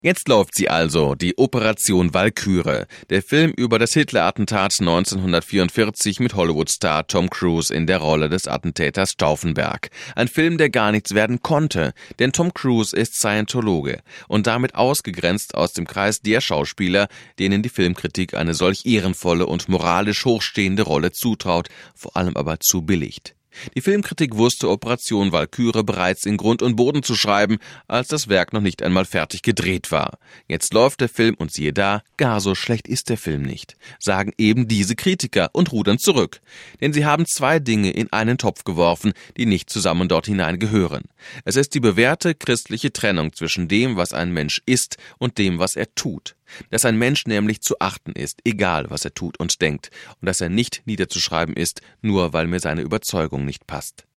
Jetzt läuft sie also, die Operation Walküre, der Film über das Hitler-Attentat 1944 mit Hollywood-Star Tom Cruise in der Rolle des Attentäters Stauffenberg. Ein Film, der gar nichts werden konnte, denn Tom Cruise ist Scientologe und damit ausgegrenzt aus dem Kreis der Schauspieler, denen die Filmkritik eine solch ehrenvolle und moralisch hochstehende Rolle zutraut, vor allem aber zu billigt. Die Filmkritik wusste Operation Walküre bereits in Grund und Boden zu schreiben, als das Werk noch nicht einmal fertig gedreht war. Jetzt läuft der Film und siehe da, gar so schlecht ist der Film nicht, sagen eben diese Kritiker und rudern zurück. Denn sie haben zwei Dinge in einen Topf geworfen, die nicht zusammen dort hinein gehören. Es ist die bewährte christliche Trennung zwischen dem, was ein Mensch ist, und dem, was er tut. Dass ein Mensch nämlich zu achten ist, egal was er tut und denkt, und dass er nicht niederzuschreiben ist, nur weil mir seine Überzeugung nicht passt.